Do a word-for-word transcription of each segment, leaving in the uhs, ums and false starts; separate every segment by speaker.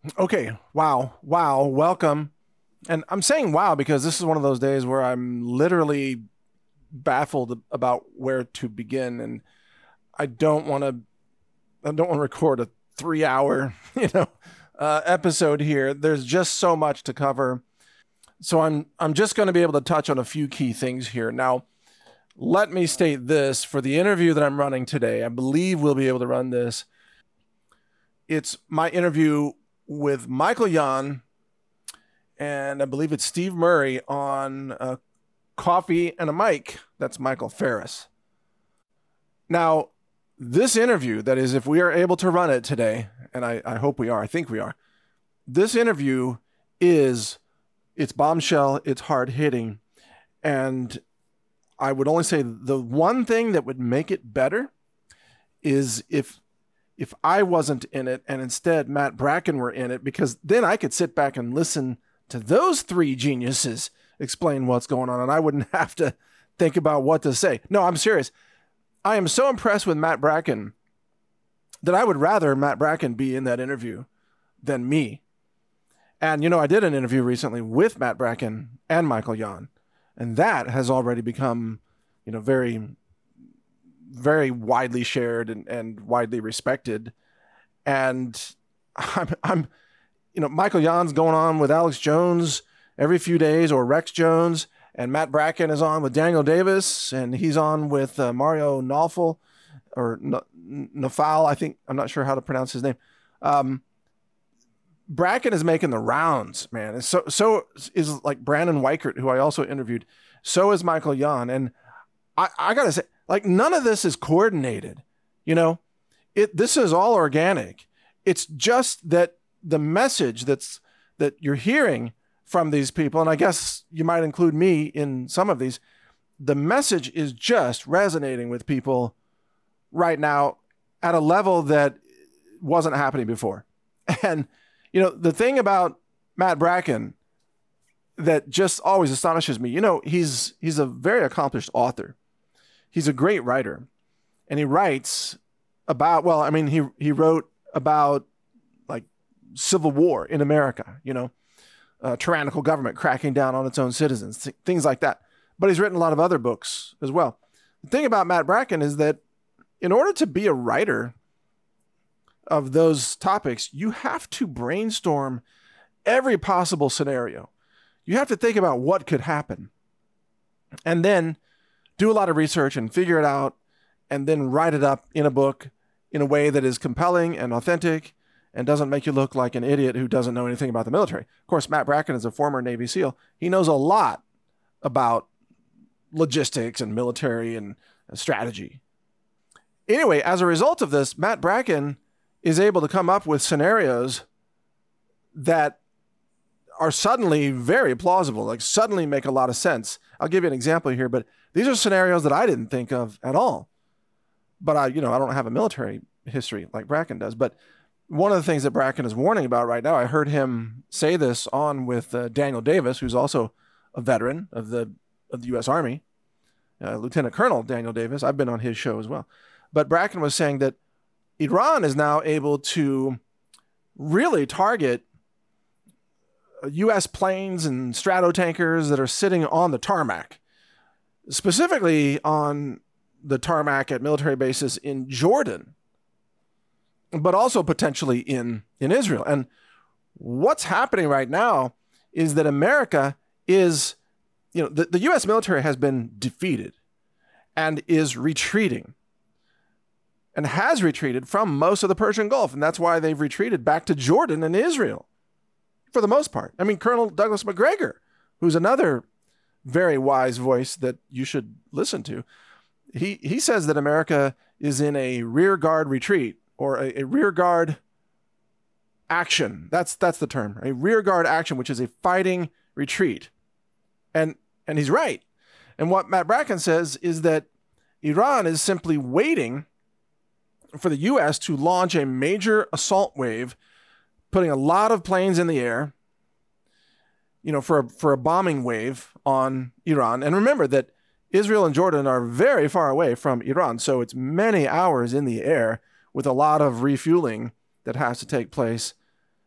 Speaker 1: Okay. Wow. Wow. Welcome. And I'm saying wow because this is one of those days where I'm literally baffled about where to begin. And I don't want to, I don't want to record a three hour, you know, uh, episode here. There's just so much to cover. So I'm, I'm just going to be able to touch on a few key things here. Now, let me state this for the interview that I'm running today. I believe we'll be able to run this. It's my interview with Michael Yon, and I believe it's Steve Murray on uh, Coffee and a Mic. That's Michael Ferris. Now, this interview, that is, if we are able to run it today, and I, I hope we are, I think we are, this interview is, it's bombshell, it's hard hitting, and I would only say the one thing that would make it better is if if I wasn't in it and instead Matt Bracken were in it, because then I could sit back and listen to those three geniuses explain what's going on and I wouldn't have to think about what to say. No, I'm serious. I am so impressed with Matt Bracken that I would rather Matt Bracken be in that interview than me. And, you know, I did an interview recently with Matt Bracken and Michael Yon, and that has already become, you know, very very widely shared and, and widely respected. And I'm, I'm, you know, Michael Yon's going on with Alex Jones every few days, or Rex Jones, and Matt Bracken is on with Daniel Davis, and he's on with uh, Mario Nawfal, or N- Nafal, I think. I'm not sure how to pronounce his name. Um, Bracken is making the rounds, man. And so, so is like Brandon Weichert, who I also interviewed. So is Michael Yon. And I, I gotta say, like, none of this is coordinated, you know, it, this is all organic. It's just that the message that's, that you're hearing from these people, and I guess you might include me in some of these, the message is just resonating with people right now at a level that wasn't happening before. And, you know, the thing about Matt Bracken that just always astonishes me, you know, he's, he's a very accomplished author. He's a great writer, and he writes about, well, I mean, he, he wrote about like civil war in America, you know, uh, tyrannical government cracking down on its own citizens, th- things like that. But he's written a lot of other books as well. The thing about Matt Bracken is that in order to be a writer of those topics, you have to brainstorm every possible scenario. You have to think about what could happen, and then do a lot of research and figure it out, and then write it up in a book in a way that is compelling and authentic and doesn't make you look like an idiot who doesn't know anything about the military. Of course, Matt Bracken is a former Navy SEAL. He knows a lot about logistics and military and strategy. Anyway, as a result of this, Matt Bracken is able to come up with scenarios that are suddenly very plausible, like suddenly make a lot of sense. I'll give you an example here, but these are scenarios that I didn't think of at all. But I, you know, I don't have a military history like Bracken does. But one of the things that Bracken is warning about right now, I heard him say this on with uh, Daniel Davis, who's also a veteran of the of the U S Army, uh, Lieutenant Colonel Daniel Davis. I've been on his show as well. But Bracken was saying that Iran is now able to really target U S planes and stratotankers that are sitting on the tarmac, specifically on the tarmac at military bases in Jordan, but also potentially in, in Israel. And what's happening right now is that America is, you know, the, the U S military has been defeated and is retreating and has retreated from most of the Persian Gulf. And that's why they've retreated back to Jordan and Israel for the most part. I mean, Colonel Douglas Macgregor, who's another very wise voice that you should listen to, he he says that America is in a rear guard retreat, or a, a rear guard action. That's that's the term, a rear guard action, which is a fighting retreat. And and he's right. And what Matt Bracken says is that Iran is simply waiting for the U S to launch a major assault wave, putting a lot of planes in the air, you know, for a, for a bombing wave on Iran. And remember that Israel and Jordan are very far away from Iran, so it's many hours in the air with a lot of refueling that has to take place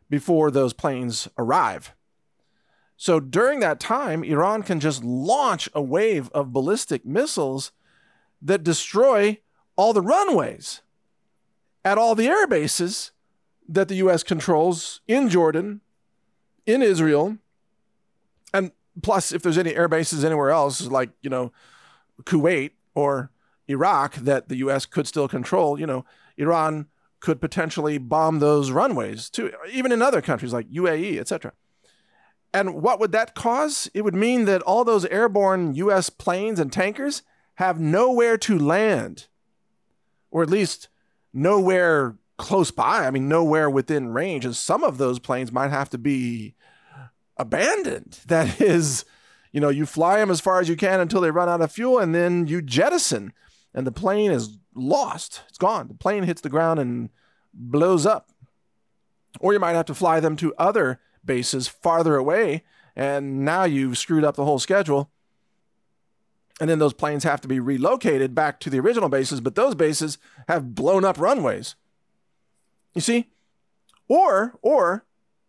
Speaker 1: before those planes arrive. So during that time, Iran can just launch a wave of ballistic missiles that destroy all the runways at all the air bases that the U S controls in Jordan, in Israel, and plus if there's any air bases anywhere else, like, you know, Kuwait or Iraq that the U S could still control, you know, Iran could potentially bomb those runways too, even in other countries like U A E, et cetera. And what would that cause? It would mean that all those airborne U S planes and tankers have nowhere to land, or at least nowhere close by. I mean, nowhere within range. And some of those planes might have to be abandoned. That is, you know, you fly them as far as you can until they run out of fuel, and then you jettison, and the plane is lost. It's gone. The plane hits the ground and blows up. Or you might have to fly them to other bases farther away, and now you've screwed up the whole schedule. And then those planes have to be relocated back to the original bases, but those bases have blown up runways. You see? Or, or,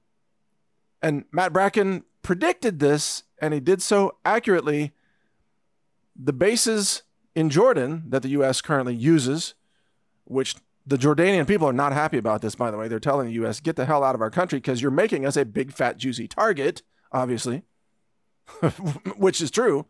Speaker 1: and Matt Bracken predicted this, and he did so accurately, the bases in Jordan that the U S currently uses, which the Jordanian people are not happy about this, by the way. They're telling the U S, get the hell out of our country because you're making us a big, fat, juicy target, obviously, which is true.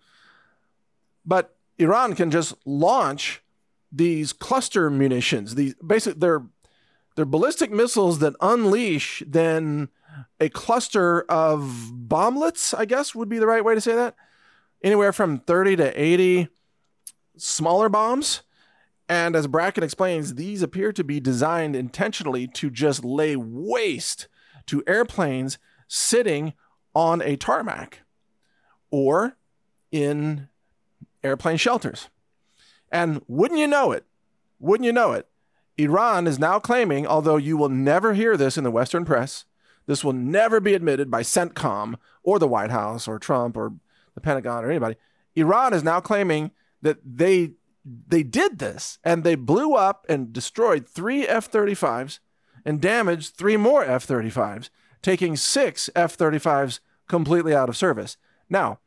Speaker 1: But Iran can just launch these cluster munitions. These basically they're they're ballistic missiles that unleash then a cluster of bomblets, I guess would be the right way to say that. Anywhere from thirty to eighty smaller bombs. And as Bracken explains, these appear to be designed intentionally to just lay waste to airplanes sitting on a tarmac or in airplane shelters. And wouldn't you know it, wouldn't you know it, Iran is now claiming, although you will never hear this in the Western press, this will never be admitted by CENTCOM or the White House or Trump or the Pentagon or anybody, Iran is now claiming that they they did this and they blew up and destroyed three F thirty-fives and damaged three more F thirty-fives, taking six F thirty-fives completely out of service. Now,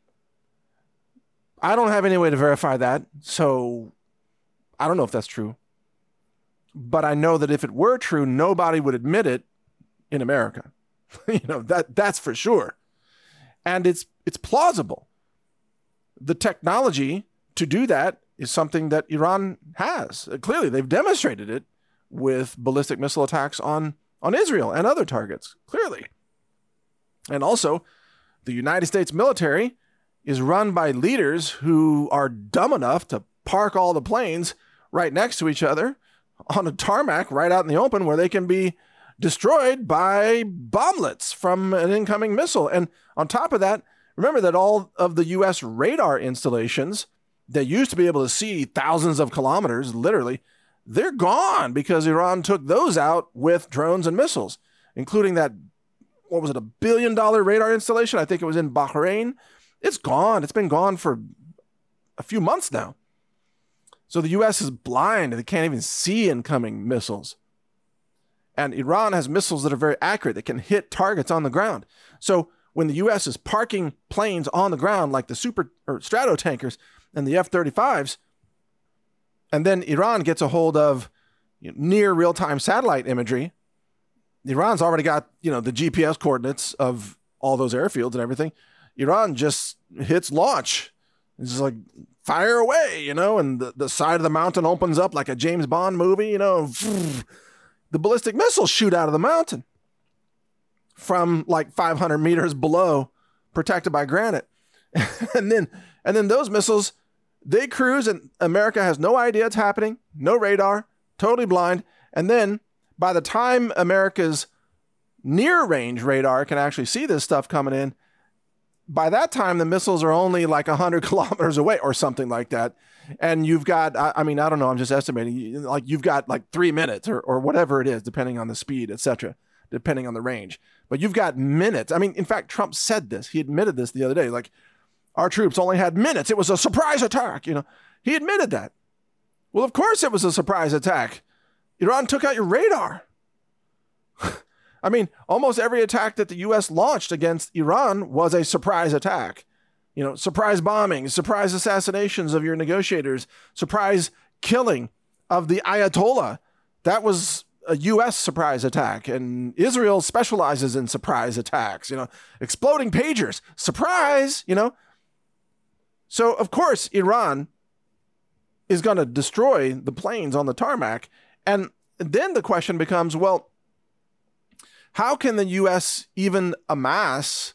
Speaker 1: I don't have any way to verify that, so I don't know if that's true. But I know that if it were true, nobody would admit it in America. you know, that that's for sure. And it's it's plausible. The technology to do that is something that Iran has. Clearly, they've demonstrated it with ballistic missile attacks on, on Israel and other targets, clearly. And also, the United States military is run by leaders who are dumb enough to park all the planes right next to each other on a tarmac right out in the open where they can be destroyed by bomblets from an incoming missile. And on top of that, remember that all of the U S radar installations that used to be able to see thousands of kilometers, literally, they're gone because Iran took those out with drones and missiles, including that, what was it, a billion dollar radar installation? I think it was in Bahrain. It's gone. It's been gone for a few months now. So the U S is blind. They can't even see incoming missiles. And Iran has missiles that are very accurate. They can hit targets on the ground. So when the U S is parking planes on the ground like the super or strato tankers and the F thirty-fives, and then Iran gets a hold of you know, near real-time satellite imagery, Iran's already got, you know, the G P S coordinates of all those airfields and everything. Iran just hits launch. It's just like, fire away, you know, and the, the side of the mountain opens up like a James Bond movie, you know. The ballistic missiles shoot out of the mountain from like five hundred meters below, protected by granite. and then and then those missiles, they cruise and America has no idea it's happening, no radar, totally blind. And then by the time America's near range radar can actually see this stuff coming in, by that time, the missiles are only like one hundred kilometers away or something like that. And you've got, I, I mean, I don't know, I'm just estimating, like you've got like three minutes or, or whatever it is, depending on the speed, et cetera, depending on the range. But you've got minutes. I mean, in fact, Trump said this. He admitted this the other day. Like, our troops only had minutes. It was a surprise attack. You know, he admitted that. Well, of course it was a surprise attack. Iran took out your radar. I mean, almost every attack that the U S launched against Iran was a surprise attack. You know, surprise bombings, surprise assassinations of your negotiators, surprise killing of the Ayatollah. That was a U S surprise attack, and Israel specializes in surprise attacks, you know, exploding pagers, surprise, you know. So, of course, Iran is going to destroy the planes on the tarmac. And then the question becomes, well, how can the U S even amass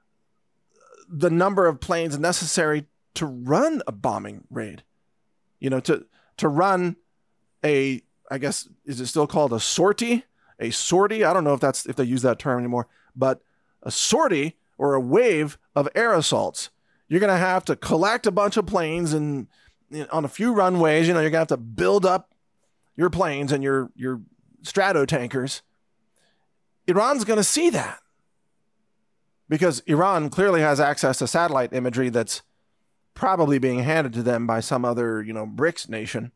Speaker 1: the number of planes necessary to run a bombing raid? You know, to to run a, I guess, is it still called a sortie? A sortie? I don't know if that's if they use that term anymore, but a sortie or a wave of air assaults. You're going to have to collect a bunch of planes and you know, on a few runways, you know, you're going to have to build up your planes and your your strato tankers. Iran's going to see that because Iran clearly has access to satellite imagery that's probably being handed to them by some other, you know, BRICS nation.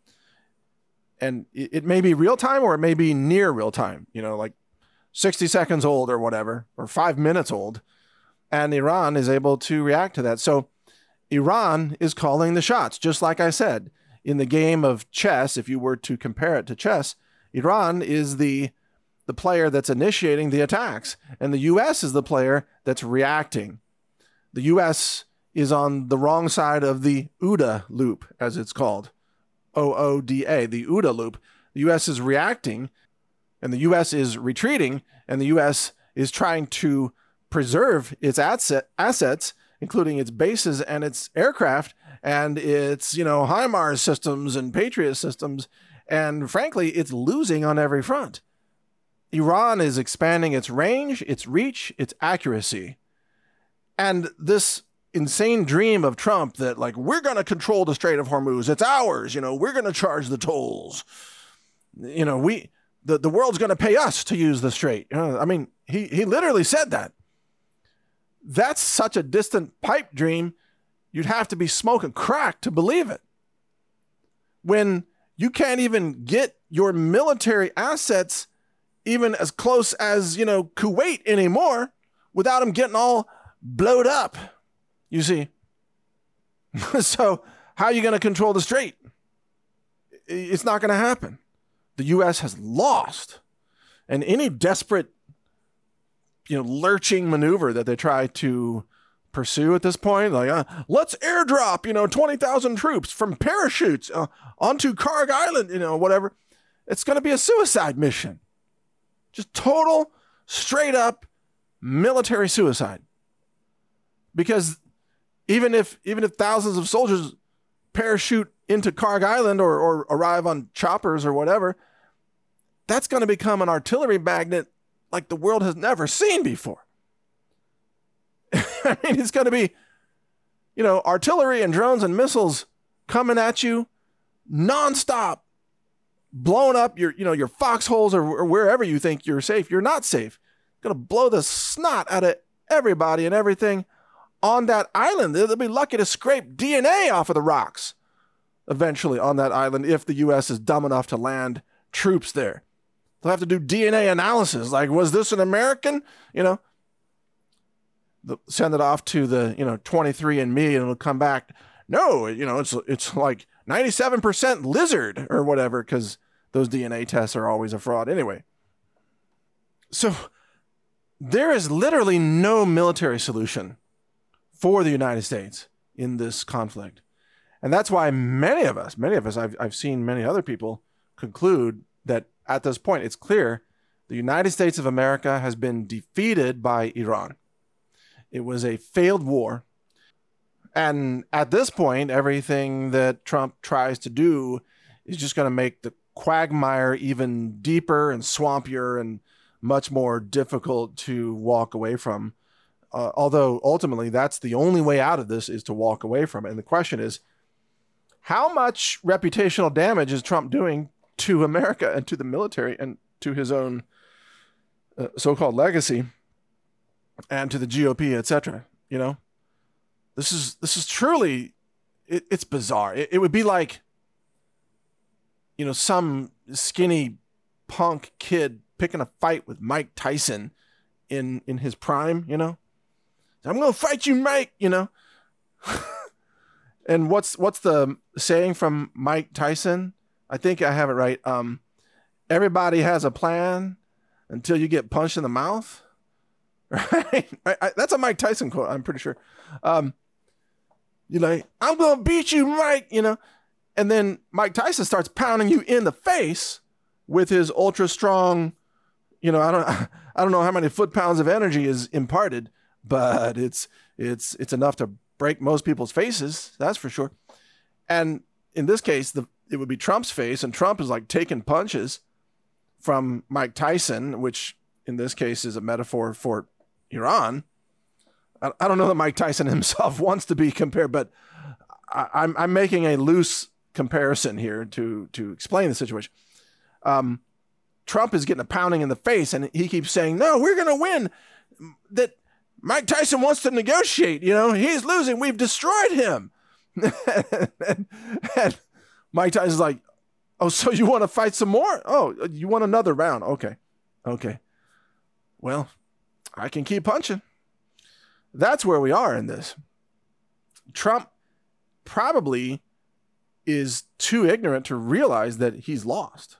Speaker 1: And it, it may be real time or it may be near real time, you know, like sixty seconds old or whatever, or five minutes old. And Iran is able to react to that. So Iran is calling the shots, just like I said. In the game of chess, if you were to compare it to chess, Iran is the the player that's initiating the attacks, and the U S is the player that's reacting. The U S is on the wrong side of the OODA loop, as it's called. O O D A, the OODA loop. The U S is reacting, and the U S is retreating, and the U S is trying to preserve its asset, assets, including its bases and its aircraft and its, you know, HIMARS systems and Patriot systems. And frankly, it's losing on every front. Iran is expanding its range, its reach, its accuracy. And this insane dream of Trump that, like, we're going to control the Strait of Hormuz. It's ours. You know, we're going to charge the tolls. You know, we, the, the world's going to pay us to use the strait. You know, I mean, he, he literally said that. That's such a distant pipe dream. You'd have to be smoking crack to believe it. When you can't even get your military assets even as close as, you know, Kuwait anymore without them getting all blowed up, you see. So how are you going to control the strait? It's not going to happen. The U S has lost. And any desperate, you know, lurching maneuver that they try to pursue at this point, like, uh, let's airdrop, you know, twenty thousand troops from parachutes uh, onto Karg Island, you know, whatever. It's going to be a suicide mission. Just total, straight up military suicide. Because even if even if thousands of soldiers parachute into Karg Island or, or arrive on choppers or whatever, that's going to become an artillery magnet like the world has never seen before. I mean, it's going to be, you know, artillery and drones and missiles coming at you nonstop, blowing up your, you know, your foxholes or, or wherever you think you're safe. You're not safe. Going to blow the snot out of everybody and everything on that island. They'll be lucky to scrape D N A off of the rocks eventually on that island if the U S is dumb enough to land troops there. They'll have to do D N A analysis. Like, was this an American? You know, they'll send it off to the, you know, twenty-three and me and it'll come back. No, you know, it's it's like ninety-seven percent lizard or whatever, because those D N A tests are always a fraud anyway. So there is literally no military solution for the United States in this conflict. And that's why many of us, many of us, I've, I've seen many other people conclude that at this point, it's clear the United States of America has been defeated by Iran. It was a failed war. And at this point, everything that Trump tries to do is just going to make the quagmire even deeper and swampier and much more difficult to walk away from. Uh, although ultimately that's the only way out of this, is to walk away from it. And the question is, how much reputational damage is Trump doing to America and to the military and to his own uh, so-called legacy and to the G O P, et cetera? You know, this is this is truly, it, it's bizarre. It, it would be like, you know, some skinny punk kid picking a fight with Mike Tyson in in his prime, you know. I'm gonna fight you, Mike, you know. And what's what's the saying from Mike Tyson? I think I have it right. Um, everybody has a plan until you get punched in the mouth. Right? I, I, that's a Mike Tyson quote, I'm pretty sure. Um, you're like, I'm gonna beat you, Mike, you know. And then Mike Tyson starts pounding you in the face with his ultra strong, you know, I don't I don't know how many foot pounds of energy is imparted, but it's it's it's enough to break most people's faces, that's for sure. And in this case, the it would be Trump's face, and Trump is like taking punches from Mike Tyson, which in this case is a metaphor for Iran. I, I don't know that Mike Tyson himself wants to be compared, but I, I'm I'm making a loose comparison here to to explain the situation. Um, Trump is getting a pounding in the face, and he keeps saying, "No, we're going to win. That Mike Tyson wants to negotiate. You know, he's losing. We've destroyed him." and, and Mike Tyson's like, "Oh, so you want to fight some more? Oh, you want another round? Okay, okay. Well, I can keep punching." That's where we are in this. Trump probably is too ignorant to realize that he's lost.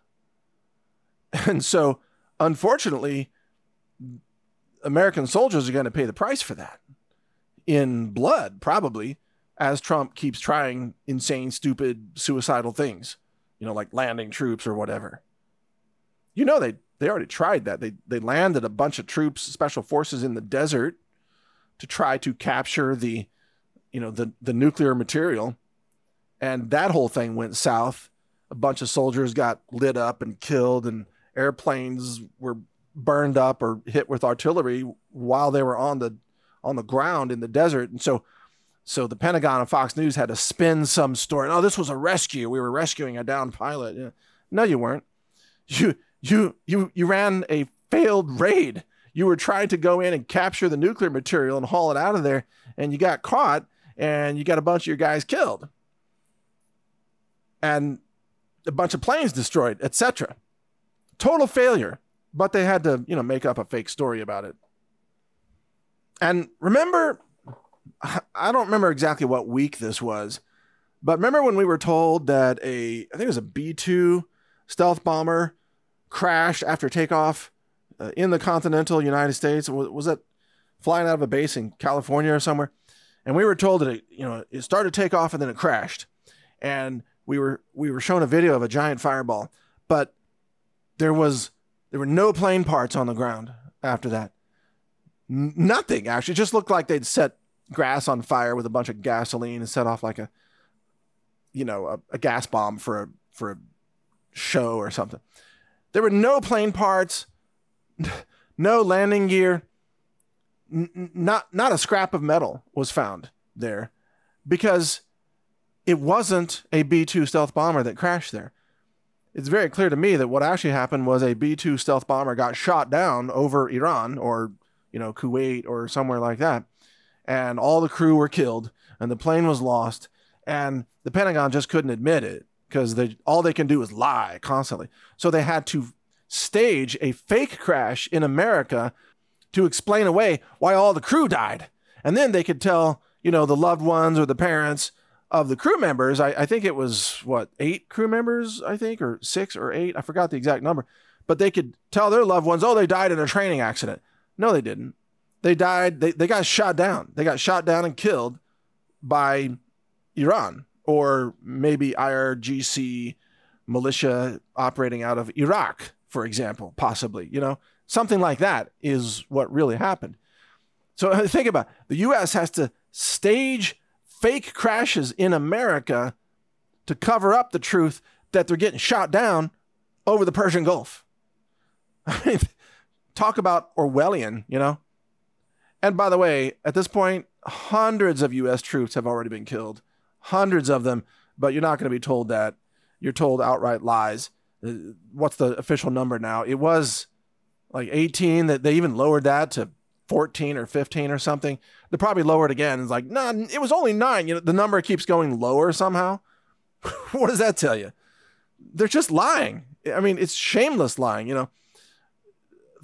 Speaker 1: And so, unfortunately, American soldiers are going to pay the price for that in blood, probably, as Trump keeps trying insane, stupid, suicidal things, you know, like landing troops or whatever. You know, they, they already tried that. They, they landed a bunch of troops, special forces in the desert to try to capture the, you know, the, the nuclear material. And that whole thing went south. A bunch of soldiers got lit up and killed, and airplanes were burned up or hit with artillery while they were on the on the ground in the desert. And so so the Pentagon and Fox News had to spin some story. Oh, this was a rescue. We were rescuing a downed pilot. Yeah. No, you weren't. You you you you ran a failed raid. You were trying to go in and capture the nuclear material and haul it out of there, and you got caught, and you got a bunch of your guys killed. And a bunch of planes destroyed, et cetera. Total failure, but they had to, you know, make up a fake story about it. And remember, I don't remember exactly what week this was, but remember when we were told that a, I think it was a B two stealth bomber crashed after takeoff uh, in the continental United States? Was, was that flying out of a base in California or somewhere? And we were told that it, you know, it started to take off and then it crashed. And we were we were shown a video of a giant fireball, but there was there were no plane parts on the ground after that. N- nothing actually. It just looked like they'd set grass on fire with a bunch of gasoline and set off like a, you know, a, a gas bomb for a for a show or something. There were no plane parts, no landing gear. N- not not a scrap of metal was found there, because it wasn't a B two stealth bomber that crashed there. It's very clear to me that what actually happened was a B two stealth bomber got shot down over Iran or, you know, Kuwait or somewhere like that. And all the crew were killed and the plane was lost. And the Pentagon just couldn't admit it because they, all they can do is lie constantly. So they had to stage a fake crash in America to explain away why all the crew died. And then they could tell, you know, the loved ones or the parents of the crew members. I, I think it was, what, eight crew members, I think, or six or eight. I forgot the exact number. But they could tell their loved ones, oh, they died in a training accident. No, they didn't. They died, they, they got shot down. They got shot down and killed by Iran, or maybe I R G C militia operating out of Iraq, for example, possibly. You know, something like that is what really happened. So think about it. The U S has to stage fake crashes in America to cover up the truth that they're getting shot down over the Persian Gulf. I mean, talk about Orwellian, you know? And by the way, at this point, hundreds of U S troops have already been killed. Hundreds of them, but you're not going to be told that. You're told outright lies. What's the official number now? It was like eighteen, that they even lowered that to fourteen or fifteen or something. They probably lowered again. It's like, no, nah, it was only nine. You know, the number keeps going lower somehow. What does that tell you? They're just lying. I mean, it's shameless lying, you know.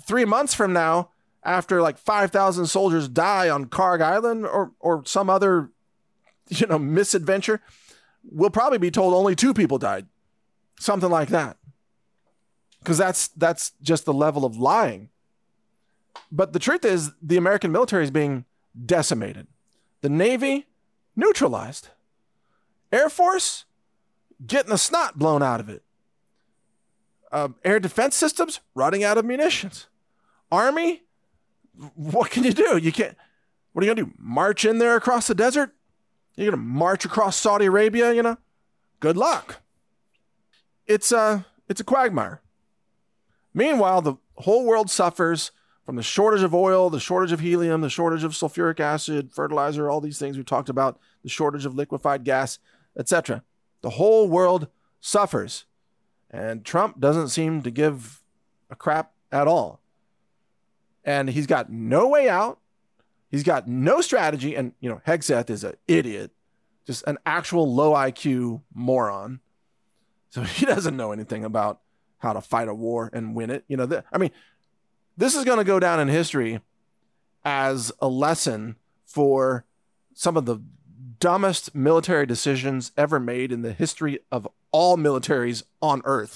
Speaker 1: three months from now, after like five thousand soldiers die on Karg Island or or some other, you know, misadventure, we'll probably be told only two people died. Something like that. Because that's that's just the level of lying. But the truth is, the American military is being decimated. The Navy, neutralized. Air Force, getting the snot blown out of it. Uh, air defense systems, running out of munitions. Army, what can you do? You can't. What are you going to do? March in there across the desert? You're going to march across Saudi Arabia, you know? Good luck. It's a, it's a quagmire. Meanwhile, the whole world suffers from the shortage of oil, the shortage of helium, the shortage of sulfuric acid, fertilizer, all these things we talked about, the shortage of liquefied gas, et cetera. The whole world suffers. And Trump doesn't seem to give a crap at all. And he's got no way out. He's got no strategy. And, you know, Hegseth is an idiot, just an actual low I Q moron. So he doesn't know anything about how to fight a war and win it. You know, th- I mean, this is going to go down in history as a lesson for some of the dumbest military decisions ever made in the history of all militaries on Earth.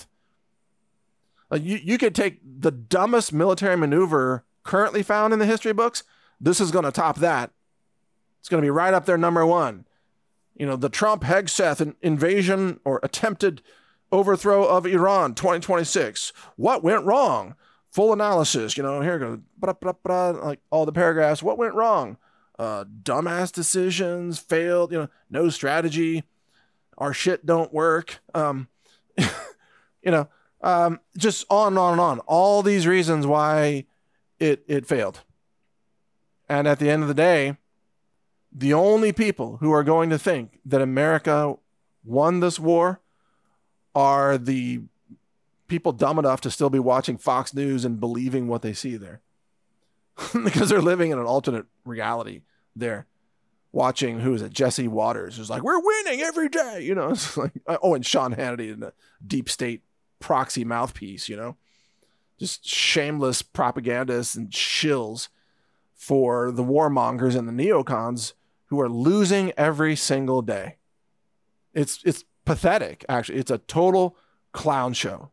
Speaker 1: Uh, you, you could take the dumbest military maneuver currently found in the history books. This is going to top that. It's going to be right up there, number one. You know, the Trump Hegseth invasion or attempted overthrow of Iran twenty twenty-six. What went wrong? Full analysis. You know, here goes, blah, blah, blah, like all the paragraphs. What went wrong? Uh, dumbass decisions, failed, you know, no strategy. Our shit don't work. Um, you know, um, just on and on and on. All these reasons why it it failed. And at the end of the day, the only people who are going to think that America won this war are the people dumb enough to still be watching Fox News and believing what they see there. Because they're living in an alternate reality there. Watching, who is it, Jesse Waters, who's like, we're winning every day, you know. It's like, oh, and Sean Hannity in a deep state proxy mouthpiece, you know. Just shameless propagandists and shills for the warmongers and the neocons who are losing every single day. It's it's pathetic, actually. It's a total clown show.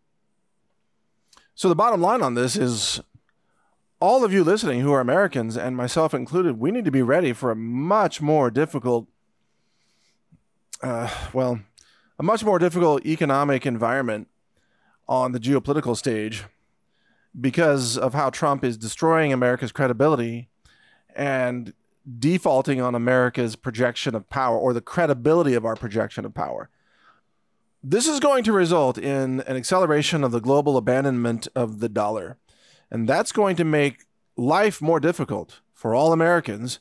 Speaker 1: So the bottom line on this is, all of you listening who are Americans, and myself included, we need to be ready for a much more difficult, uh, well, a much more difficult economic environment on the geopolitical stage because of how Trump is destroying America's credibility and defaulting on America's projection of power, or the credibility of our projection of power. This is going to result in an acceleration of the global abandonment of the dollar. And that's going to make life more difficult for all Americans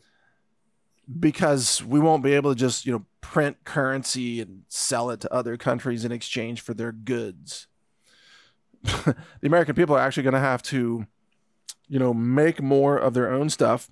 Speaker 1: because we won't be able to just, you know, print currency and sell it to other countries in exchange for their goods. The American people are actually going to have to, you know, make more of their own stuff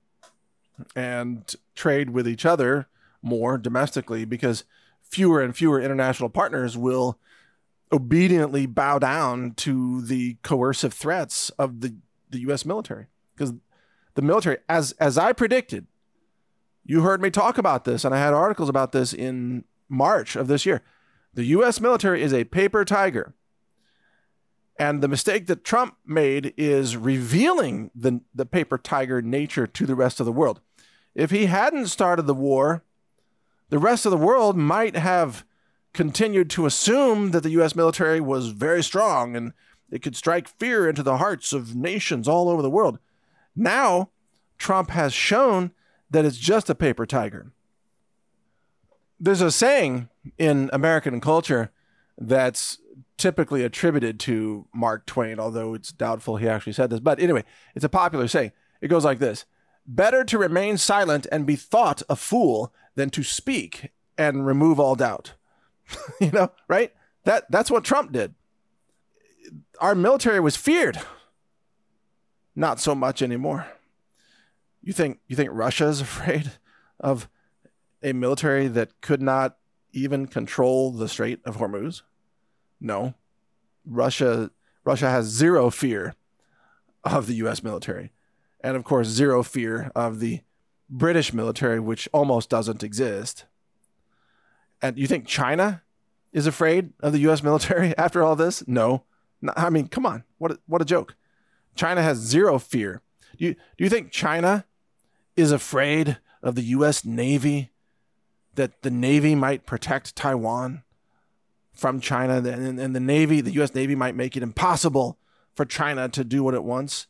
Speaker 1: and trade with each other more domestically because fewer and fewer international partners will obediently bow down to the coercive threats of the, the U S military. Because the military, as as I predicted, you heard me talk about this, and I had articles about this in March of this year. The U S military is a paper tiger. And the mistake that Trump made is revealing the, the paper tiger nature to the rest of the world. If he hadn't started the war, the rest of the world might have continued to assume that the U S military was very strong and it could strike fear into the hearts of nations all over the world. Now, Trump has shown that it's just a paper tiger. There's a saying in American culture that's typically attributed to Mark Twain, although it's doubtful he actually said this. But anyway, it's a popular saying. It goes like this: better to remain silent and be thought a fool than to speak and remove all doubt. You know, right? That that's what Trump did. Our military was feared. Not so much anymore. You think you think Russia is afraid of a military that could not even control the Strait of Hormuz? No. Russia Russia has zero fear of the U S military. And of course, zero fear of the British military, which almost doesn't exist. And you think China is afraid of the U S military after all this? No. No, I mean, come on. What a, what a joke. China has zero fear. Do you, do you think China is afraid of the U S Navy, that the Navy might protect Taiwan from China, and, and the Navy, the U S Navy might make it impossible for China to do what it wants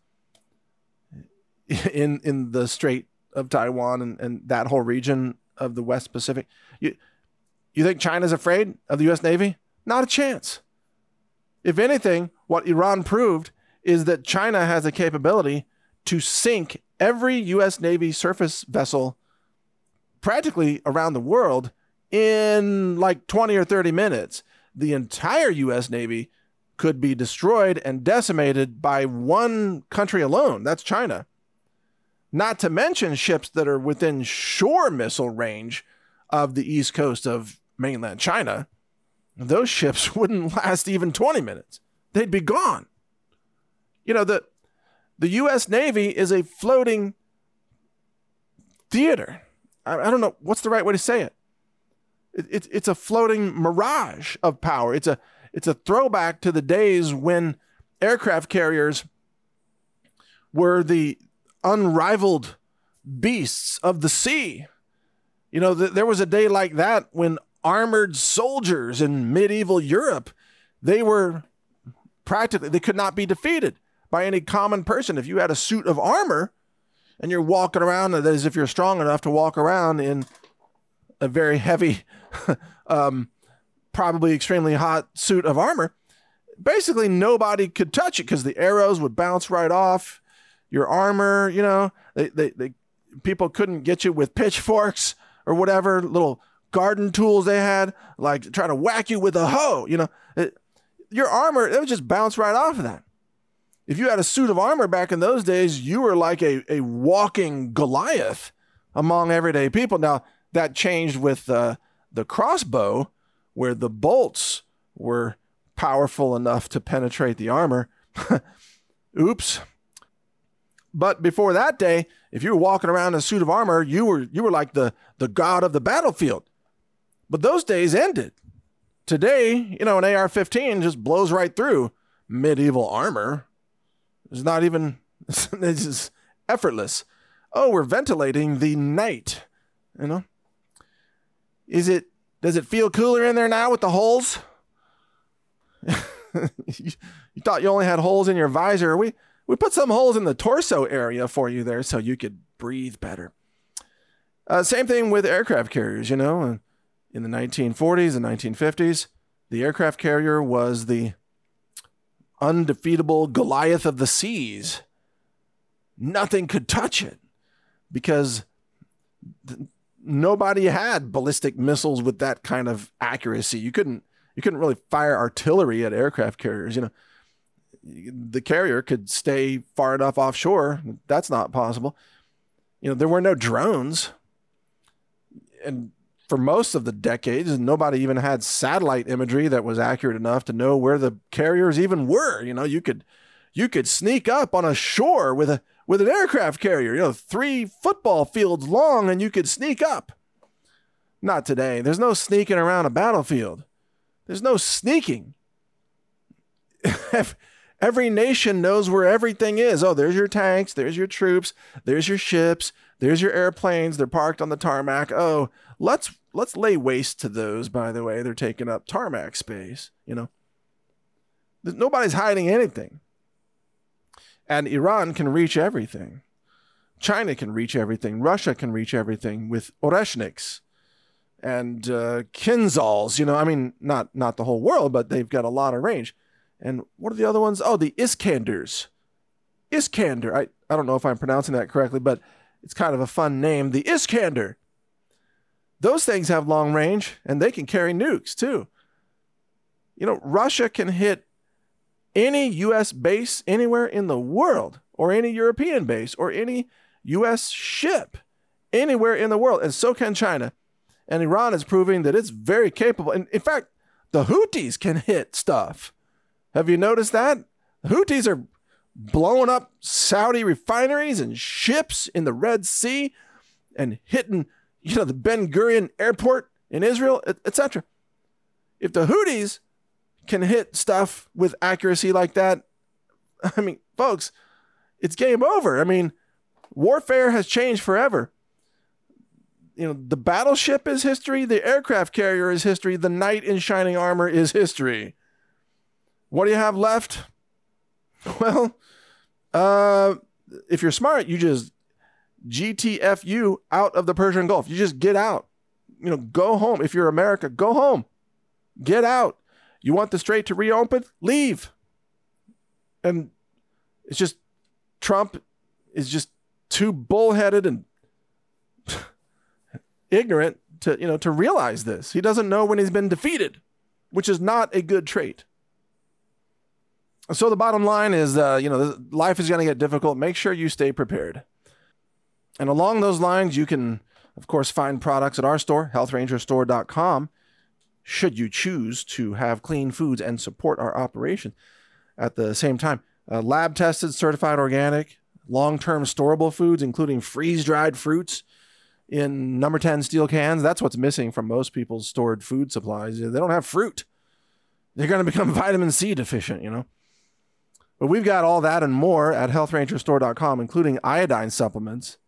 Speaker 1: in, in the Strait of Taiwan and, and that whole region of the West Pacific? You, you think China's afraid of the U S Navy? Not a chance. If anything, what Iran proved is that China has a capability to sink every U S Navy surface vessel practically around the world in like twenty or thirty minutes. The entire U S Navy could be destroyed and decimated by one country alone. That's China. Not to mention ships that are within shore missile range of the east coast of mainland China. Those ships wouldn't last even twenty minutes. They'd be gone. You know, the, the U S Navy is a floating theater. I, I don't know, what's the right way to say it? It, it? It's a floating mirage of power. It's a, it's a throwback to the days when aircraft carriers were the unrivaled beasts of the sea. You know, th- there was a day like that when armored soldiers in medieval Europe, they were practically, they could not be defeated by any common person. If you had a suit of armor and you're walking around, as if you're strong enough to walk around in a very heavy, um, probably extremely hot suit of armor, basically nobody could touch it because the arrows would bounce right off your armor. You know, they, they, they, people couldn't get you with pitchforks or whatever little garden tools they had, like trying to whack you with a hoe. You know, it, your armor, it would just bounce right off of that. If you had a suit of armor back in those days, you were like a, a walking Goliath among everyday people. Now, that changed with uh, the crossbow, where the bolts were powerful enough to penetrate the armor. Oops. But before that day, if you were walking around in a suit of armor, you were you were like the, the god of the battlefield. But those days ended. Today, you know, an A R fifteen just blows right through medieval armor. It's not even, it's just effortless. Oh, we're ventilating the night, you know? Is it, does it feel cooler in there now with the holes? you, you thought you only had holes in your visor. We, we put some holes in the torso area for you there so you could breathe better. Uh, same thing with aircraft carriers, you know? In the nineteen forties and nineteen fifties, the aircraft carrier was the undefeatable Goliath of the seas. Nothing could touch it because th- nobody had ballistic missiles with that kind of accuracy. You couldn't, you couldn't really fire artillery at aircraft carriers. You know, the carrier could stay far enough offshore. That's not possible. You know, there were no drones, and for most of the decades, nobody even had satellite imagery that was accurate enough to know where the carriers even were. You know, you could you could sneak up on a shore with a with an aircraft carrier, you know, three football fields long, and you could sneak up. Not today. There's no sneaking around a battlefield. There's no sneaking. Every nation knows where everything is. Oh, there's your tanks, there's your troops, there's your ships, there's your airplanes. They're parked on the tarmac. Oh, let's let's lay waste to those, by the way. They're taking up tarmac space, you know. Nobody's hiding anything. And Iran can reach everything. China can reach everything. Russia can reach everything with Oreshniks and uh, Kinzhals. You know, I mean, not not the whole world, but they've got a lot of range. And what are the other ones? Oh, the Iskanders. Iskander. I, I don't know if I'm pronouncing that correctly, but it's kind of a fun name. The Iskander. Those things have long range, and they can carry nukes, too. You know, Russia can hit any U S base anywhere in the world, or any European base, or any U S ship anywhere in the world, and so can China. And Iran is proving that it's very capable. And in fact, the Houthis can hit stuff. Have you noticed that? The Houthis are blowing up Saudi refineries and ships in the Red Sea and hitting, you know, the Ben Gurion airport in Israel, et cetera. If the Houthis can hit stuff with accuracy like that, I mean, folks, it's game over. I mean, warfare has changed forever. You know, the battleship is history. The aircraft carrier is history. The knight in shining armor is history. What do you have left? Well, uh, if you're smart, you just G T F U out of the Persian Gulf. You just get out. You know, go home. If you're America, go home. Get out. You want the strait to reopen? Leave. And it's just, Trump is just too bullheaded and ignorant to, you know, to realize this. He doesn't know when he's been defeated, which is not a good trait. So the bottom line is, uh, you know, life is going to get difficult. Make sure you stay prepared. And along those lines, you can, of course, find products at our store, health ranger store dot com, should you choose to have clean foods and support our operation at the same time. Uh, lab-tested, certified organic, long-term storable foods, including freeze-dried fruits in number ten steel cans. That's what's missing from most people's stored food supplies. They don't have fruit. They're going to become vitamin C deficient, you know. But we've got all that and more at health ranger store dot com, including iodine supplements,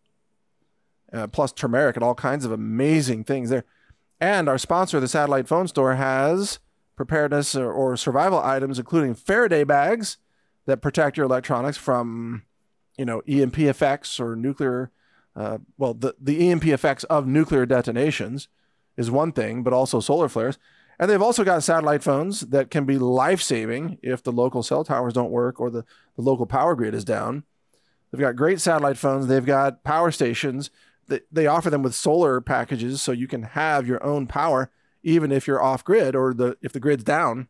Speaker 1: uh, plus turmeric and all kinds of amazing things there. And our sponsor, the Satellite Phone Store, has preparedness or, or survival items, including Faraday bags that protect your electronics from, you know, E M P effects or nuclear, uh, well, the, the E M P effects of nuclear detonations is one thing, but also solar flares. And they've also got satellite phones that can be life-saving if the local cell towers don't work or the, the local power grid is down. They've got great satellite phones. They've got power stations. They, they offer them with solar packages so you can have your own power even if you're off-grid or the if the grid's down,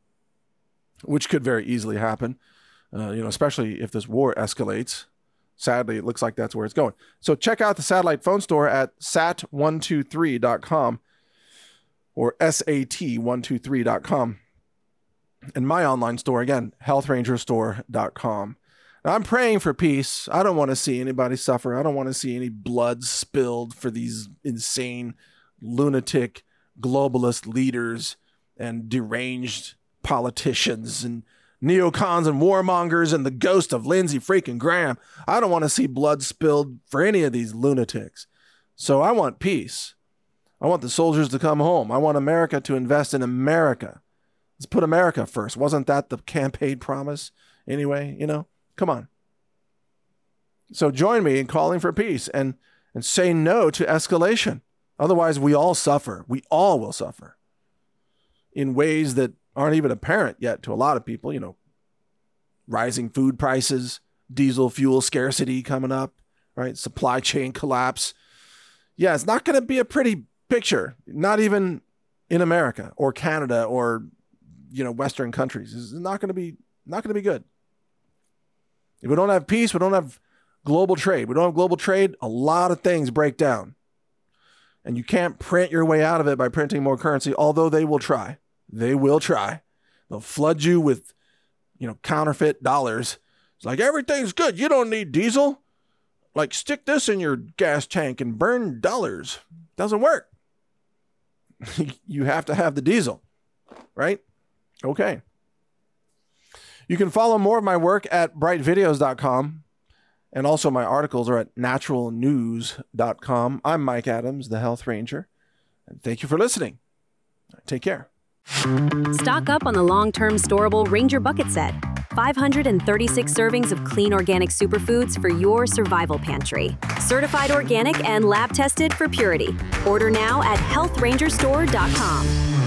Speaker 1: which could very easily happen, uh, you know, especially if this war escalates. Sadly, it looks like that's where it's going. So check out the Satellite Phone Store at sat one two three dot com. or S A T one two three dot com. And my online store, again, health ranger store dot com. Now, I'm praying for peace. I don't want to see anybody suffer. I don't want to see any blood spilled for these insane, lunatic, globalist leaders and deranged politicians and neocons and warmongers and the ghost of Lindsey freaking Graham. I don't want to see blood spilled for any of these lunatics. So I want peace. I want the soldiers to come home. I want America to invest in America. Let's put America first. Wasn't that the campaign promise anyway? You know, come on. So join me in calling for peace and, and say no to escalation. Otherwise, we all suffer. We all will suffer in ways that aren't even apparent yet to a lot of people. You know, rising food prices, diesel fuel scarcity coming up, right? Supply chain collapse. Yeah, it's not going to be a pretty picture, not even in America or Canada or, you know, Western countries. It's not going to be, not going to be good. If we don't have peace, we don't have global trade. We don't have global trade, a lot of things break down. And you can't print your way out of it by printing more currency, although they will try. They will try. They'll flood you with, you know, counterfeit dollars. It's like, everything's good. You don't need diesel. Like, stick this in your gas tank and burn dollars. Doesn't work. You have to have the diesel, right? Okay. You can follow more of my work at bright videos dot com, and also my articles are at natural news dot com. I'm Mike Adams, the Health Ranger, and thank you for listening. Take care.
Speaker 2: Stock up on the long-term storable Ranger Bucket Set. five hundred thirty-six servings of clean organic superfoods for your survival pantry. Certified organic and lab tested for purity. Order now at health ranger store dot com.